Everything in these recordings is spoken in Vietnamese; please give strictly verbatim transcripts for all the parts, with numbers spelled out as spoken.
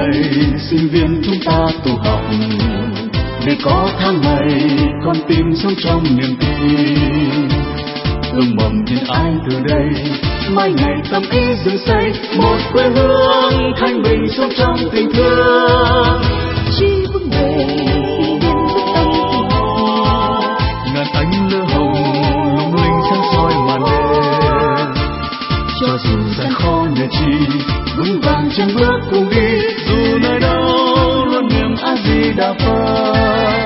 ngày sinh viên chúng ta tụ họp để có tháng ngày con tim sống trong niềm tin. Ươm mầm nhìn ai từ đây mai ngày tâm ý dựng xây một quê hương thanh bình sống trong tình thương. Chi vững bền sinh viên quyết tâm tụ họp, ngàn ánh lửa hồng lung linh sáng soi màn đêm. Cho dù gian khó nhờ chi vững vàng chân bước cùng đi, dù nơi đâu luôn niềm A Di Đà Phật.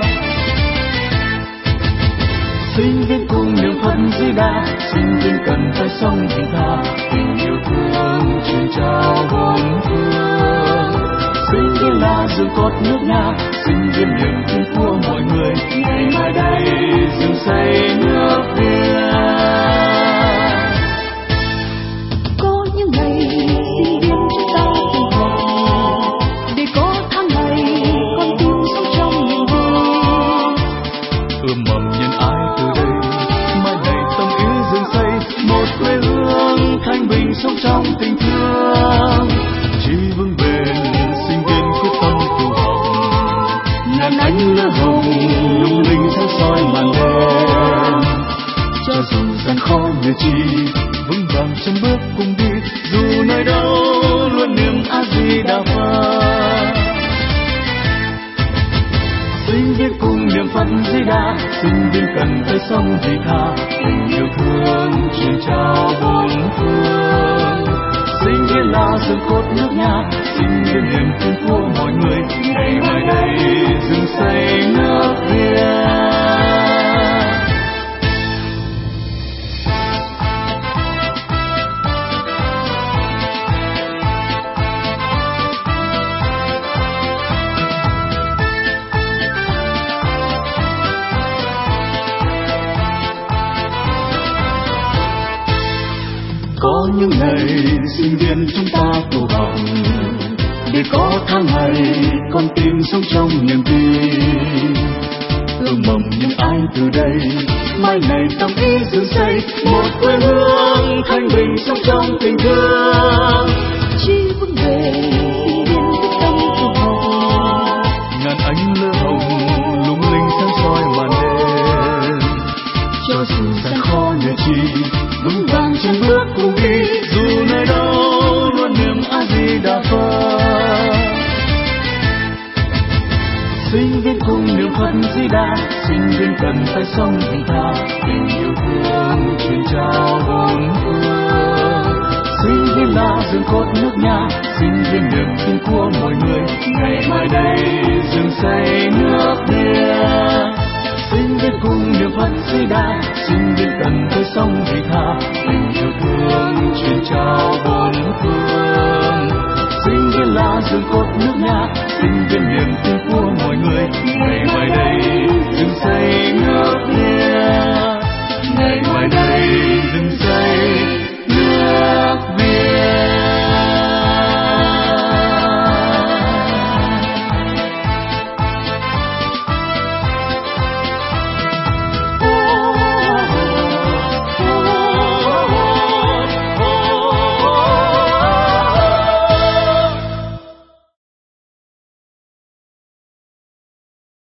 Sinh viên cùng niệm Phật Di Đà, sinh viên cần phải sống vị tha, tình yêu thương truyền trao bốn phương. Sinh viên là giường cột nước nhà, sinh viên niềm tin của mọi người, ngày mai đây dựng xây nước Việt. có những ngày sinh viên chúng ta tụ họp để có tháng ngày con tim sống trong niềm vui. Ươm mầm nhân ai từ đây mai này tâm ý dựng xây một quê hương thanh bình sống trong tình thương. Chỉ vững bền sinh viên quyết tâm tụ họp, ngàn ánh lửa hồng lung linh sáng soi màn đêm. Cho dù gian khó nhờ chi vững vàng chân bước cùng đi, dù nơi đâu luôn niềm A Di Đà Phật. Sinh viên cùng niệm Phật Di Đà, sinh viên cần phải sống vị tha, tình yêu thương truyền trao bốn phương. Sinh viên là giường cột nước nhà, sinh viên niềm tin của mọi người, ngày mai đây dựng xây nước Việt. Có những ngày sinh viên chúng ta tụ họp để có tháng ngày con tim sống trong niềm tin. Ươm mầm những ai từ đây mai này tâm ý dựng xây một quê hương thanh bình sống trong tình thương. Chi vững bền sinh viên quyết tâm tụ họp, Ngàn ánh lửa hồng lung linh sáng soi màn đêm. Cho dù gian khó nhờ chi vững vàng chân bước cùng đi, dù nơi đâu luôn niềm A Di Đà Phật. Sinh viên cùng niệm Phật Di Đà, sinh viên cần phải sống vị tha, tình yêu thương truyền trao bốn phương. Sinh viên là giường cột nước nhà, sinh viên niềm tin của mọi người, ngày mai đây dựng xây nước Việt. Sinh viên cùng niệm Phật Di Đà, sinh viên cần phải sống vị tha, tình yêu thương truyền trao bốn phương. Sinh viên là giường cột nước nhà, sinh viên niềm tin của mọi người, ngày mai đây dựng xây